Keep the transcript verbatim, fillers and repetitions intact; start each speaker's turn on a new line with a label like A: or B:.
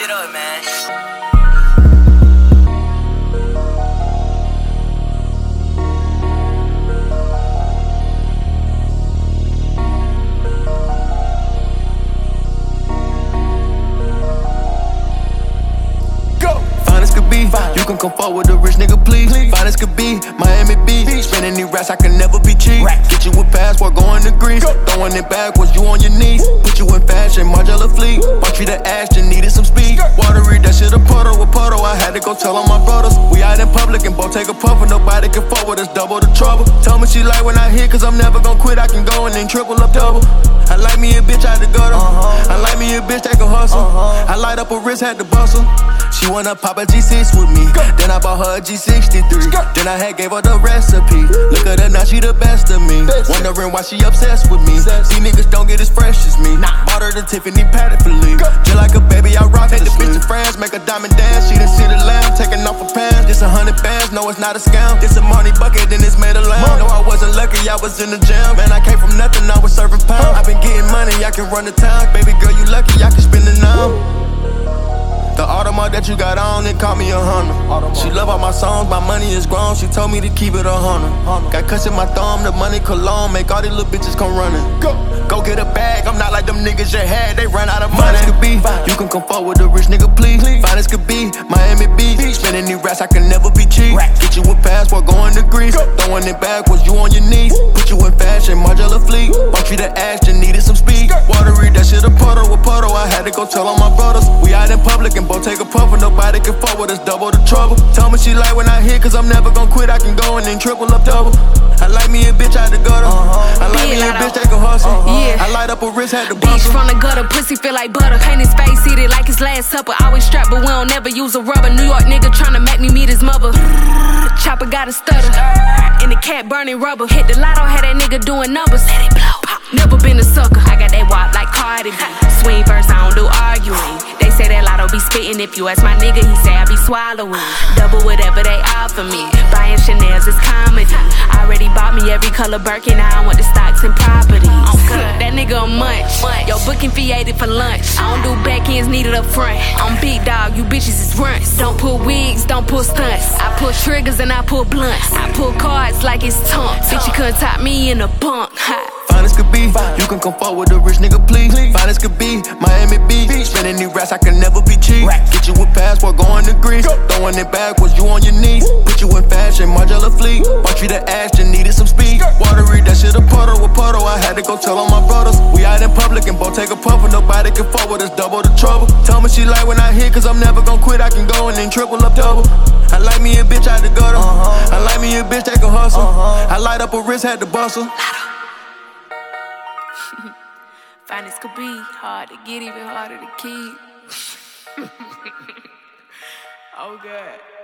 A: shit up, man.
B: You can come forward with a rich nigga, please. Fine as could be, Miami Beach. Spending these racks, I can never be cheap. Get you a passport, going to Greece. Throwing it backwards, you on your knees. Put you in fashion, Margiela fleet. Bought you the Ashton, needed some speed. Watery, that shit a puddle with puddle. I had to go tell all my brothers. We out in public and both take a puff, and nobody can forward us, double the trouble. Tell me she like when I hit, cause I'm never gonna quit. I can go and then triple up double. I like me a bitch out the gutter. I like me a bitch that can hustle. I light up a wrist, had to bustle. She wanna pop a G six with me. Then I bought her a G sixty-three. Then I had gave her the recipe. Look at her now, she the best of me. Wondering why she obsessed with me. These niggas don't get as fresh as me. Bought her the Tiffany padded for Lee. Just like a baby, I rock Take the bitch to France, make a diamond dance. She done see the lamb, taking off her pants. This a hundred bands, no it's not a scam. This a money bucket, then it's made of lamb. No, I wasn't lucky, I was in the gym. Man, I came from nothing, I was serving pounds. I been getting money, I can run the town. Baby girl, you lucky, I can spend it now. The Audemars that you got on, it caught me a hundred. She love all my songs, my money is grown. She told me to keep it a hundred. Got cuts in my thumb, the money cologne. Make all these little bitches come running. Go, go get a bag, I'm not like them niggas you had. They run out of money. Fine as could be, you can come forward with a rich nigga, please. Fine as could be, Miami Beach. Spending these racks, I can never be cheap. Get you a passport, going to Greece. Throwing it backwards, you on your knees. Put you in fashion, Margiela fleet. Bought you the Ashton, needed some speed. Watery, that shit a puddle with puddle. I had to go tell all my brothers. We out in public and both take a puff, and nobody can forward us, double the trouble. Tell me she like when I hit, cause I'm never gonna quit. I can go and then triple up double. I like me a bitch out the gutter. I like me a bitch that can hustle. I light up a wrist, had to bustle.
C: Bitch from the gutter, pussy feel like butter. Paint his face, eat it like his last supper. Always strapped, but we don't never use a rubber. New York nigga tryna make me meet his mother. Chopper got a stutter, and the cat burning rubber. Hit the lotto, had that nigga doing numbers. Let it blow. Never been a sucker. I got that walk like Cardi B. Swing first, I don't do arguing. They say that lotto be spitting. If you ask my nigga, he say I be swallowing. Double whatever they offer me. Buying Chanel's is comedy. Already bought me every color Birkin. Now I want the stocks and properties. That nigga a munch. Yo, booking fee eighty for lunch. I don't do back ends, needed up front. I'm big dog, you bitches is runts. Don't pull wigs, don't pull stunts. I pull triggers and I pull blunts. I pull cards like it's tumps. Bitch, you couldn't top me in a bunk.
B: Fine as could be, you can come forward with a rich nigga, please. Fine as could be, Miami Beach. Spending these racks, I can never be cheap. Get you a passport, going to Greece. Throwing it backwards, you on your knees. Put you in fashion, Margiela fleet. Bought you the Ashton, needed some speed. Watery, that shit a puddle with puddle. I had to go tell all my brothers. We out in public and both take a puff, and nobody can forward us, double the trouble. Tell me she like when I hit, cause I'm never gonna quit. I can go and then triple up double. I like me a bitch out the gutter. I like me a bitch that can hustle. I light up a wrist, had to bustle.
C: Finance could be hard to get, even harder to keep. Oh, God.